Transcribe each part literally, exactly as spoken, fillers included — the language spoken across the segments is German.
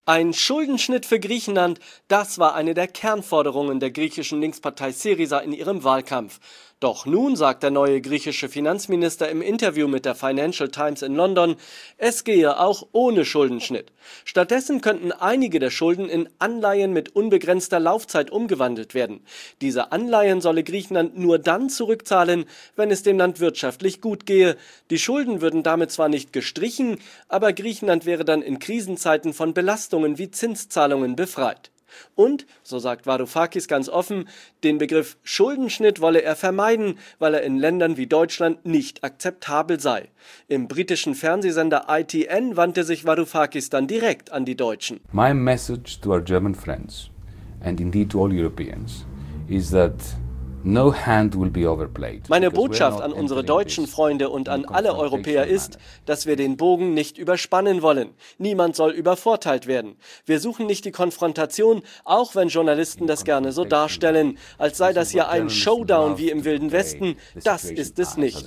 Ein Schuldenschnitt für Griechenland, das war eine der Kernforderungen der griechischen Linkspartei Syriza in ihrem Wahlkampf. Doch nun sagt der neue griechische Finanzminister im Interview mit der Financial Times in London, es gehe auch ohne Schuldenschnitt. Stattdessen könnten einige der Schulden in Anleihen mit unbegrenzter Laufzeit umgewandelt werden. Diese Anleihen solle Griechenland nur dann zurückzahlen, wenn es dem Land wirtschaftlich gut gehe. Die Schulden würden damit zwar nicht gestrichen, aber Griechenland wäre dann in Krisenzeiten von Belastungen wie Zinszahlungen befreit. Und, so sagt Varoufakis ganz offen, den Begriff Schuldenschnitt wolle er vermeiden, weil er in Ländern wie Deutschland nicht akzeptabel sei. Im britischen Fernsehsender I T N wandte sich Varoufakis dann direkt an die Deutschen. My message to our German friends and indeed to all Europeans is that no hand will be overplayed. Meine Botschaft an unsere deutschen Freunde und an alle Europäer ist, dass wir den Bogen nicht überspannen wollen. Niemand soll übervorteilt werden. Wir suchen nicht die Konfrontation, auch wenn Journalisten das gerne so darstellen, als sei das hier ein Showdown wie im Wilden Westen. Das ist es nicht.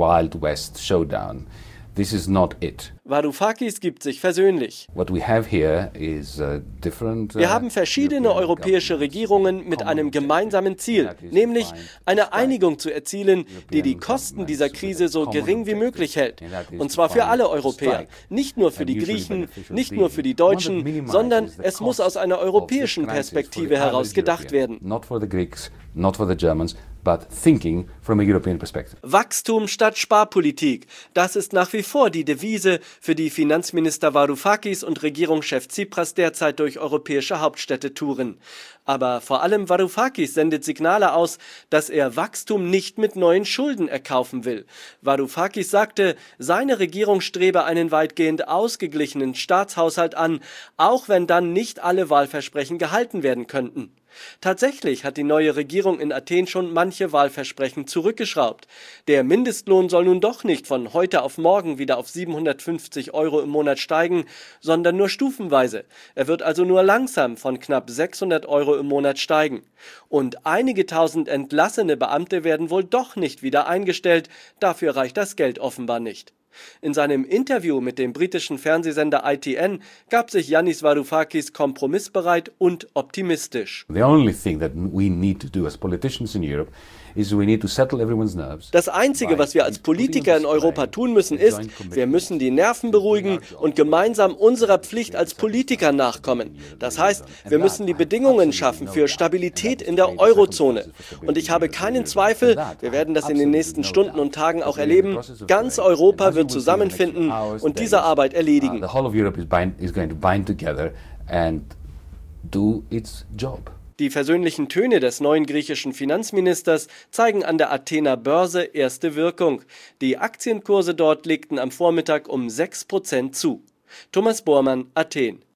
This is not it. Varoufakis gibt sich versöhnlich. What we have here is a different, uh, Wir haben verschiedene europäische Regierungen mit einem gemeinsamen Ziel, nämlich eine Einigung zu erzielen, die die Kosten dieser Krise so gering wie möglich hält. Und zwar für alle Europäer, nicht nur für die Griechen, nicht nur für die Deutschen, sondern es muss aus einer europäischen Perspektive heraus gedacht werden. Not for the Greeks, not for the Germans, but thinking from a European perspective. Wachstum statt Sparpolitik. Das ist nach wie vor die Devise, für die Finanzminister Varoufakis und Regierungschef Tsipras derzeit durch europäische Hauptstädte touren. Aber vor allem Varoufakis sendet Signale aus, dass er Wachstum nicht mit neuen Schulden erkaufen will. Varoufakis sagte, seine Regierung strebe einen weitgehend ausgeglichenen Staatshaushalt an, auch wenn dann nicht alle Wahlversprechen gehalten werden könnten. Tatsächlich hat die neue Regierung in Athen schon manche Wahlversprechen zurückgeschraubt. Der Mindestlohn soll nun doch nicht von heute auf morgen wieder auf siebenhundertfünfzig Euro im Monat steigen, sondern nur stufenweise. Er wird also nur langsam von knapp sechshundert Euro im Monat steigen. Und einige tausend entlassene Beamte werden wohl doch nicht wieder eingestellt, dafür reicht das Geld offenbar nicht. In seinem Interview mit dem britischen Fernsehsender I T N gab sich Yannis Varoufakis kompromissbereit und optimistisch. The only thing that we need to do as politicians in Europe is we need to settle everyone's nerves. Das Einzige, was wir als Politiker in Europa tun müssen, ist, wir müssen die Nerven beruhigen und gemeinsam unserer Pflicht als Politiker nachkommen. Das heißt, wir müssen die Bedingungen schaffen für Stabilität in der Eurozone. Und ich habe keinen Zweifel, wir werden das in den nächsten Stunden und Tagen auch erleben, ganz Europa wird zusammenfinden und diese Arbeit erledigen. The whole of Europe is going to bind together and do its job. Die versöhnlichen Töne des neuen griechischen Finanzministers zeigen an der Athener Börse erste Wirkung. Die Aktienkurse dort legten am Vormittag um sechs Prozent zu. Thomas Bormann, Athen.